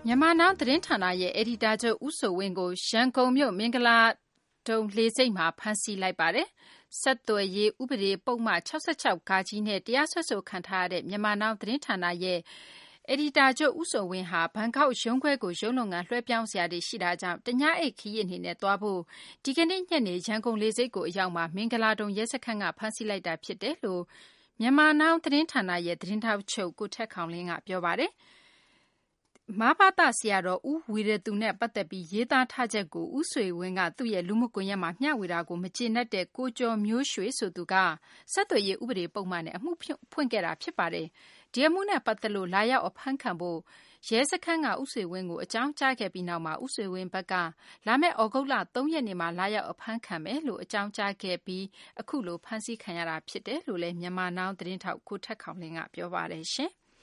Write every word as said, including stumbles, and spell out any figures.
မြန်မာနောင်သတင်းဌာနရဲ့အယ်ဒီတာချုပ်ဦးစိုးဝင်းကိုရန်ကုန်မြို့မင်္ဂလာတုံလေဆိပ်မှာဖမ်းဆီးလိုက်ပါတယ်။ဆက်သွယ်ရေးဥပဒေပုဒ်မ၆၆(ဃ) နဲ့တရားစွဲဆိုခံထားရတဲ့မြန်မာနောင်သတင်းဌာနရဲ့အယ်ဒီတာချုပ်ဦးစိုးဝင်းဟာဘန်ကောက်ရုံးခွဲကိုရုံးလုပ်ငန်းလွှဲပြောင်းစရာတွေရှိတာကြောင့်တညအိပ်ခရီးအနေနဲ့သွားဖို့ဒီကနေ့ညနေရန်ကုန်လေဆိပ်ကိုအရောက်မှာမင်္ဂလာတုံရဲစခန်းကဖမ်းဆီးလိုက်တာဖြစ်တယ်လို့မြန်မာနောင်သတင်းဌာနရဲ့သတင်းထောက်ချုပ်ကိုထက်ခေါင်လင်းကပြောပါတယ်။မဘသဆရာတော်ဦးဝီရသူနဲ့ပတ်သက်ပြီးရေးသားထားချက်ကိုဦးဆွေဝင်းကသူ့ရဲ့လူမှုကွန်ရက်မှာမျှဝေတာကိုမကျေနပ်တဲ့ကိုကျော်မျိုးရွှေဆိုသူကဆက်သွယ်ရေးဥပဒေပုံမှန်နဲ့အမှုဖွင့်ခဲ့တာဖြစ်ပါတယ်။ဒီအမှုနဲ့ပတ်သက်လို့လာရောက်အဖမ်းခံဖို့ရဲစခန်းကဦးဆွေဝင်းကိုအကြောင်းကြားခဲ့ပြီးနောက်မှာဦးဆွေဝင်းဘက်ကလာမယ့်ဩဂုတ်လ၃ရက်နေ့မှာလာရောက်အဖမ်းခံမယ်လို့အကြောင်းကြားခဲ့ပြီးအခုလိုဖမ်းဆီးခံရတာဖြစ်တယ်လို့လည်းမြန်မာနောင်သတင်းထောက်ကိုထက်ခေါင်လင်းကပြောပါတယ်ရှင်။